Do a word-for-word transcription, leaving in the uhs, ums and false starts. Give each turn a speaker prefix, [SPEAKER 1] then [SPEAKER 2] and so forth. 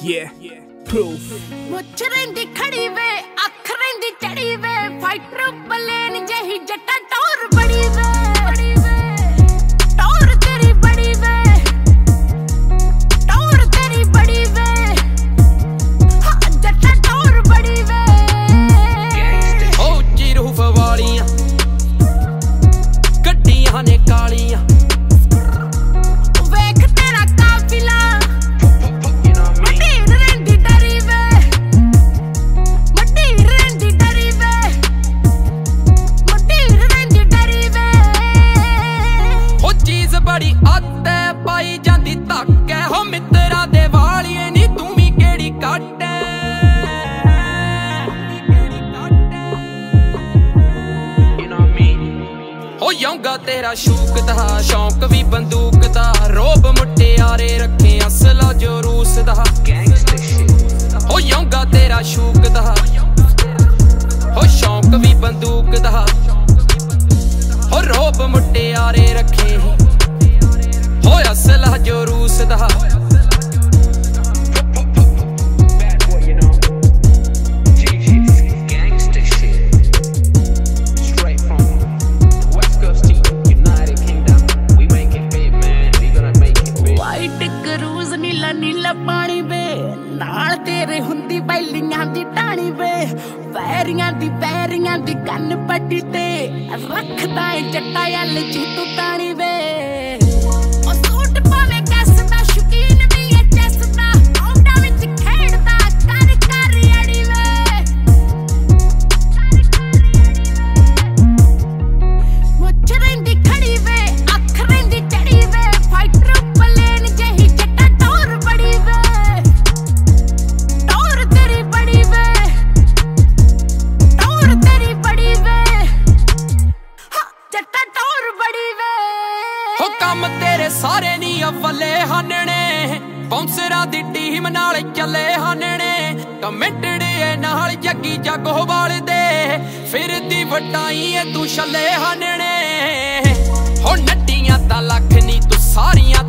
[SPEAKER 1] Yeah, proof.
[SPEAKER 2] ਮੁੱਛ ਰਹਿੰਦੀ ਖੜੀ ਵੇ ਅੱਖ ਰਹਿੰਦੀ ਚੜੀ ਵੇ ਫਾਈਟਰ ਪਲੇਨ ਜਹੀ ਜੱਟਾ ਟੌਰ ਬੜੀ ਵੇ ਟੌਰ ਤੇਰੀ ਬੜੀ ਵੇ ਟੌਰ ਤੇਰੀ ਬੜੀ ਵੇ ਹਾਂ ਜੱਟਾ ਟੌਰ ਬੜੀ ਵੇ
[SPEAKER 3] ਹੋ ਚਿਰੂਫ ਵਾਲੀਆਂ ਗੱਡੀਆਂ ਨੇ ਕਾਲੀਆਂ ਬੜੀ ਆਤੇ ਪਾਈ ਜਾਂਦੀ ਧੱਕ ਐ ਹੋ ਮਿੱਤਰਾਂ ਦੇ ਵਾਲੀਏ ਨੀ ਤੂੰ ਵੀ ਕਿਹੜੀ ਕੱਟ ਐ ਹੋ ਯੋਂਗਾ ਤੇਰਾ ਸ਼ੂਕ ਦਾ ਸ਼ੌਂਕ ਵੀ ਬੰਦੂਕ ਦਾ ਰੋਬ ਮੁਟਿਆਰੇ ਰੱਖੇ ਅਸਲਾ ਜੋ ਰੂਸ ਦਾ ਹੋ ਯੋਂਗਾ ਤੇਰਾ ਸ਼ੂਕ ਦਾ ਹੋ ਸ਼ੌਂਕ ਵੀ ਬੰਦੂਕ ਦਾ ਹੋ ਰੋਬ ਮੁਟਿਆਰੇ ਰੱਖੇ ਹੋਇਆ ਅਸਲਾ ਜੋ ਰੂਸ ਦਾ
[SPEAKER 2] ਵਾਈਟ ਕਰੂਜ਼ ਨੀਲਾ ਨੀਲਾ ਪਾਣੀ ਵੇ ਨਾਲ ਤੇਰੇ ਹੁੰਦੀ ਬੈਲੀਆਂ ਦੀ ਟਾਣੀ ਵੇ ਵੈਰੀਆਂ ਦੀ ਵੈਰੀਆਂ ਦੀ ਕੰਨ ਪੱਟੀ ਤੇ ਰੱਖਦਾ ਏ ਜੱਟਾ ਯੱਲ ਜੀ ਤੂੰ ਤਾਣੀ ਵੇ
[SPEAKER 3] ਹੋ ਕੰਮ ਤੇਰੇ ਸਾਰੇ ਨੀ ਅਵਲੇ ਹਾਨਣੇ ਬਾਉਂਸਰਾਂ ਦੀ ਟੀਮ ਨਾਲ ਚੱਲੇ ਹਾਨਣੇ ਕਮਿਟਡ ਏ ਨਾਲ ਜੱਗੀ ਜੱਗੋ ਵਾਲਦੇ ਫਿਰਦੀ ਵਟਾਈ ਏ ਤੂੰ ਛੱਲੇ ਹਾਨਣੇ ਹੋ ਨੱਟੀਆਂ ਤਾਂ ਲੱਖ ਨੀ ਤੂੰ ਸਾਰੀਆਂ